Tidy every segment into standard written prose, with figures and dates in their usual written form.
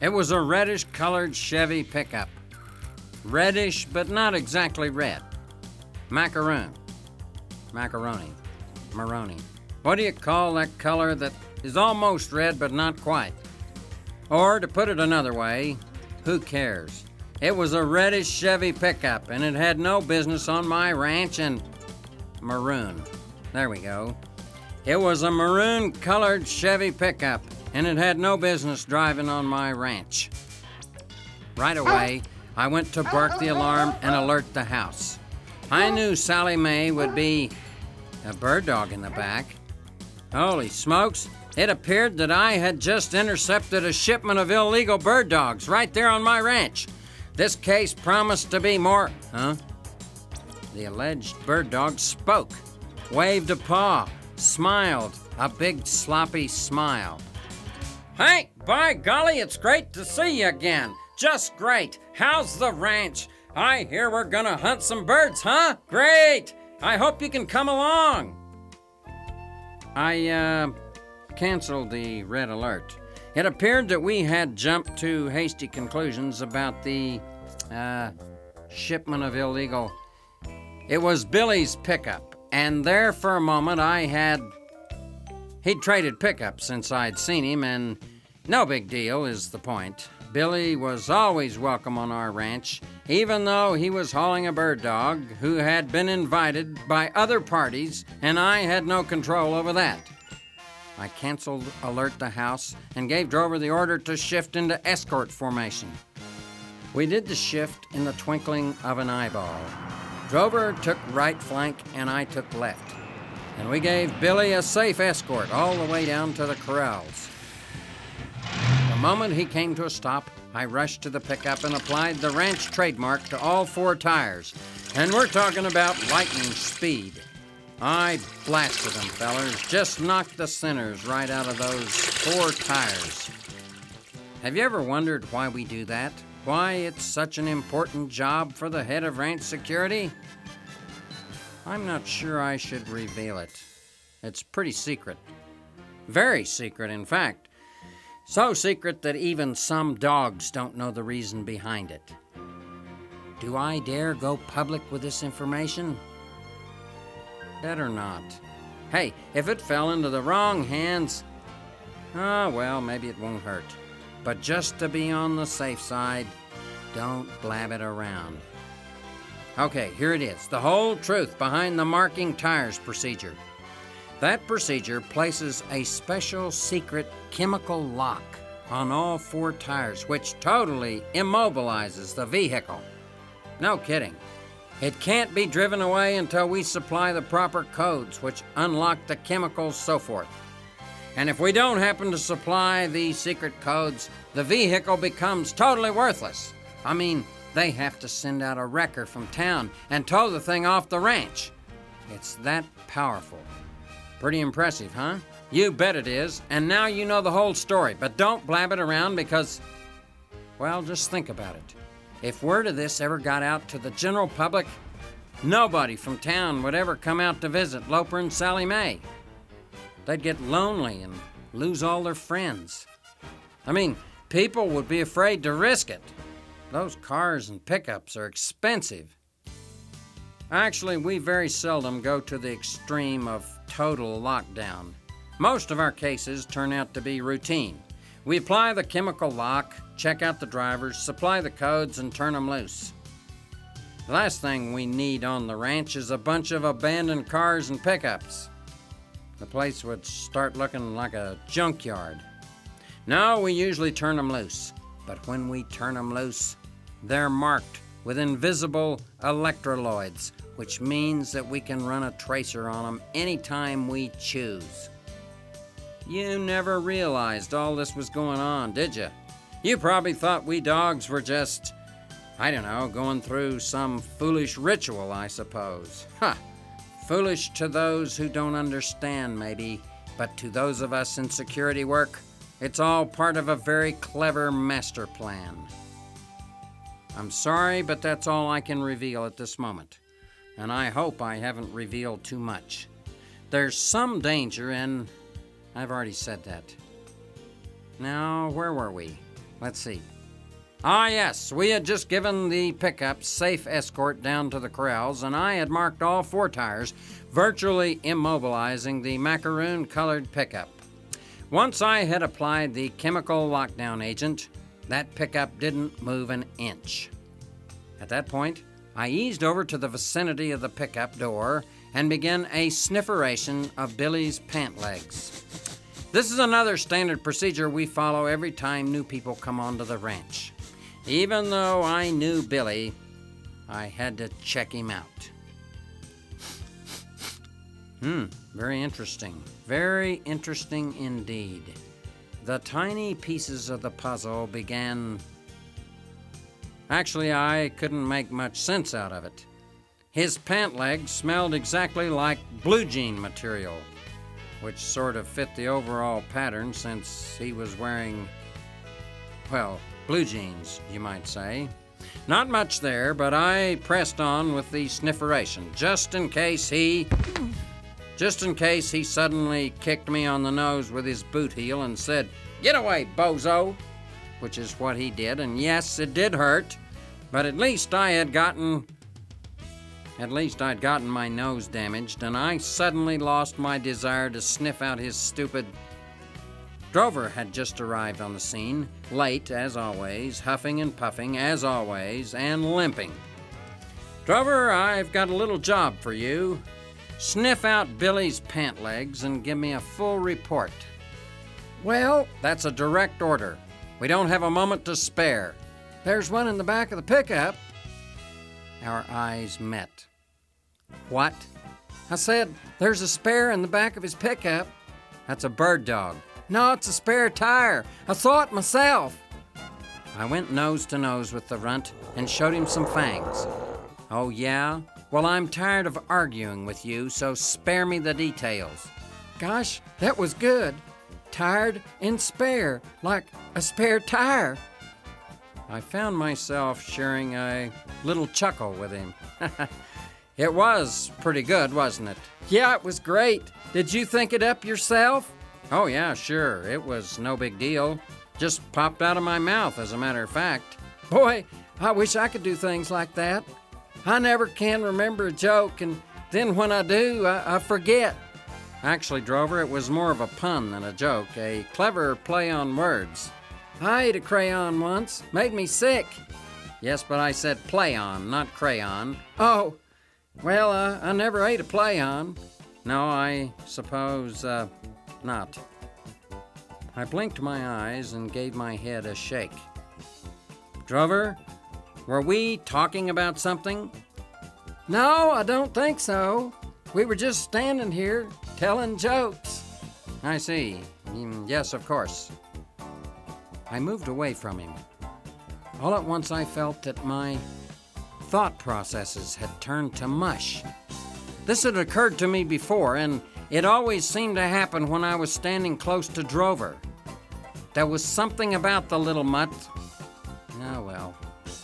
It was a reddish-colored Chevy pickup. Reddish, but not exactly red. Macaroon. Macaroni. Maroni. What do you call that color that is almost red, but not quite? Or, to put it another way, who cares? It was a reddish Chevy pickup, and it had no business on my ranch, and maroon. There we go. It was a maroon-colored Chevy pickup, and it had no business driving on my ranch. Right away, I went to bark the alarm and alert the house. I knew Sally Mae would be a bird dog in the back. Holy smokes, it appeared that I had just intercepted a shipment of illegal bird dogs right there on my ranch. This case promised to be more... The alleged bird dog spoke, waved a paw, smiled, a big sloppy smile. Hey, by golly, it's great to see you again. Just great. How's the ranch? I hear we're gonna hunt some birds, huh? Great. I hope you can come along. I canceled the red alert. It appeared that we had jumped to hasty conclusions about the shipment of illegal... It was Billy's pickup, and there for a moment he'd traded pickups since I'd seen him, and no big deal is the point. Billy was always welcome on our ranch, even though he was hauling a bird dog who had been invited by other parties, and I had no control over that. I canceled alert the house and gave Drover the order to shift into escort formation. We did the shift in the twinkling of an eyeball. Drover took right flank and I took left, and we gave Billy a safe escort all the way down to the corrals. The moment he came to a stop, I rushed to the pickup and applied the ranch trademark to all four tires, and we're talking about lightning speed. I blasted them, fellers, just knocked the sinners right out of those four tires. Have you ever wondered why we do that? Why it's such an important job for the head of ranch security? I'm not sure I should reveal it. It's pretty secret. Very secret, in fact. So secret that even some dogs don't know the reason behind it. Do I dare go public with this information? Better not. Hey, if it fell into the wrong hands, well, maybe it won't hurt. But just to be on the safe side, don't blab it around. Okay, here it is, the whole truth behind the marking tires procedure. That procedure places a special secret chemical lock on all four tires, which totally immobilizes the vehicle. No kidding. It can't be driven away until we supply the proper codes, which unlock the chemicals, so forth. And if we don't happen to supply these secret codes, the vehicle becomes totally worthless. I mean, they have to send out a wrecker from town and tow the thing off the ranch. It's that powerful. Pretty impressive, huh? You bet it is. And now you know the whole story, but don't blab it around because, well, just think about it. If word of this ever got out to the general public, nobody from town would ever come out to visit Loper and Sally Mae. They'd get lonely and lose all their friends. I mean, people would be afraid to risk it. Those cars and pickups are expensive. Actually, we very seldom go to the extreme of total lockdown. Most of our cases turn out to be routine. We apply the chemical lock, check out the drivers, supply the codes, and turn them loose. The last thing we need on the ranch is a bunch of abandoned cars and pickups. The place would start looking like a junkyard. No, we usually turn them loose. But when we turn them loose, they're marked with invisible electrolytes, which means that we can run a tracer on them anytime we choose. You never realized all this was going on, did you? You probably thought we dogs were just, going through some foolish ritual, I suppose. Foolish to those who don't understand, maybe, but to those of us in security work, it's all part of a very clever master plan. I'm sorry, but that's all I can reveal at this moment, and I hope I haven't revealed too much. There's some danger, and I've already said that. Now, where were we? let's see. Ah, yes, we had just given the pickup safe escort down to the corrals, and I had marked all 4 tires, virtually immobilizing the macaroon-colored pickup. Once I had applied the chemical lockdown agent, that pickup didn't move an inch. At that point, I eased over to the vicinity of the pickup door and began a snifferation of Billy's pant legs. This is another standard procedure we follow every time new people come onto the ranch. Even though I knew Billy, I had to check him out. Very interesting. Very interesting indeed. The tiny pieces of the puzzle began... Actually, I couldn't make much sense out of it. His pant legs smelled exactly like blue jean material, which sort of fit the overall pattern since he was wearing, well, blue jeans, you might say. Not much there, but I pressed on with the snifferation, just in case he suddenly kicked me on the nose with his boot heel and said, "Get away, bozo," which is what he did, and yes, it did hurt, but at least I'd gotten my nose damaged, and I suddenly lost my desire to sniff out his stupid... Drover had just arrived on the scene, late as always, huffing and puffing as always, and limping. "Drover, I've got a little job for you. Sniff out Billy's pant legs and give me a full report." "Well, that's a direct order. We don't have a moment to spare. There's one in the back of the pickup." Our eyes met. "What?" "I said, there's a spare in the back of his pickup." "That's a bird dog." "No, it's a spare tire. I saw it myself." I went nose to nose with the runt and showed him some fangs. "Oh, yeah? Well, I'm tired of arguing with you, so spare me the details." "Gosh, that was good. Tired and spare, like a spare tire." I found myself sharing a little chuckle with him. It was pretty good, wasn't it? "Yeah, it was great. Did you think it up yourself?" "Oh, yeah, sure. It was no big deal. Just popped out of my mouth, as a matter of fact." "Boy, I wish I could do things like that. I never can remember a joke, and then when I do, I forget." Actually, Drover, it was more of a pun than a joke, a clever play on words. "I ate a crayon once. Made me sick." "Yes, but I said play on, not crayon." "Oh, well, I never ate a play on." "No, I suppose, not." I blinked my eyes and gave my head a shake. "Drover, were we talking about something?" "No, I don't think so. We were just standing here telling jokes." "I see. Yes, of course." I moved away from him. All at once I felt that my thought processes had turned to mush. This had occurred to me before, and it always seemed to happen when I was standing close to Drover. There was something about the little mutt. Oh, well.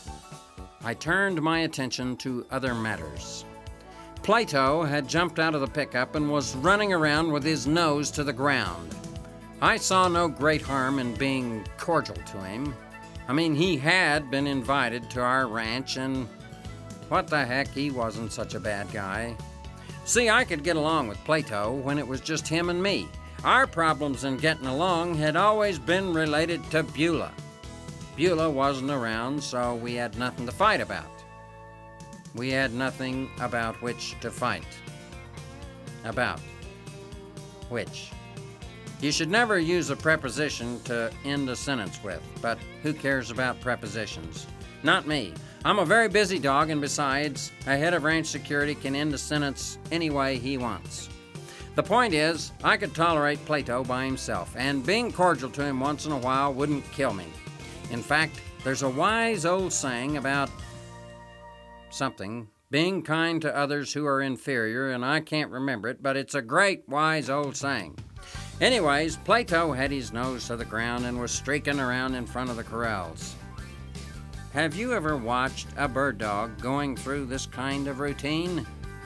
I turned my attention to other matters. Plato had jumped out of the pickup and was running around with his nose to the ground. I saw no great harm in being cordial to him. I mean, he had been invited to our ranch, and what the heck, he wasn't such a bad guy. See, I could get along with Plato when it was just him and me. Our problems in getting along had always been related to Beulah. Beulah wasn't around, so we had nothing to fight about. We had nothing about which to fight. About which? You should never use a preposition to end a sentence with, but who cares about prepositions? Not me. I'm a very busy dog, and besides, a head of ranch security can end a sentence any way he wants. The point is, I could tolerate Plato by himself, and being cordial to him once in a while wouldn't kill me. In fact, there's a wise old saying about something, being kind to others who are inferior, and I can't remember it, but it's a great wise old saying. Anyways, Plato had his nose to the ground and was streaking around in front of the corrals. Have you ever watched a bird dog going through this kind of routine?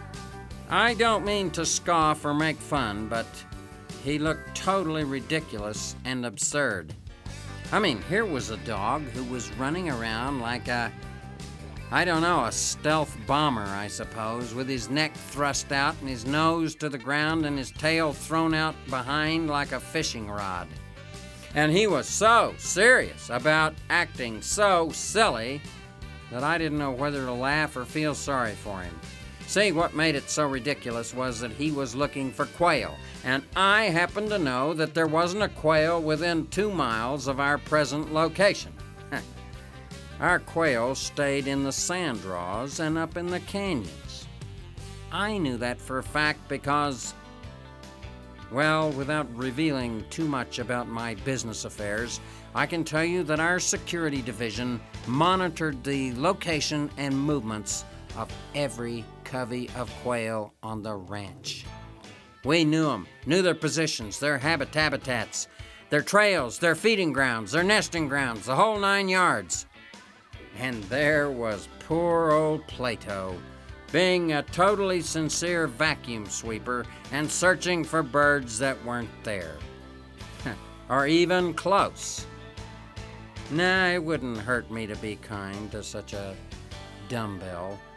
I don't mean to scoff or make fun, but he looked totally ridiculous and absurd. I mean, here was a dog who was running around like a stealth bomber, I suppose, with his neck thrust out and his nose to the ground and his tail thrown out behind like a fishing rod. And he was so serious about acting so silly that I didn't know whether to laugh or feel sorry for him. See, what made it so ridiculous was that he was looking for quail, and I happened to know that there wasn't a quail within 2 miles of our present location. Our quail stayed in the sand draws and up in the canyons. I knew that for a fact because, well, without revealing too much about my business affairs, I can tell you that our security division monitored the location and movements of every covey of quail on the ranch. We knew them, knew their positions, their habitats, their trails, their feeding grounds, their nesting grounds, the whole 9 yards. And there was poor old Plato, being a totally sincere vacuum sweeper and searching for birds that weren't there. Or even close. Nah, it wouldn't hurt me to be kind to such a dumbbell.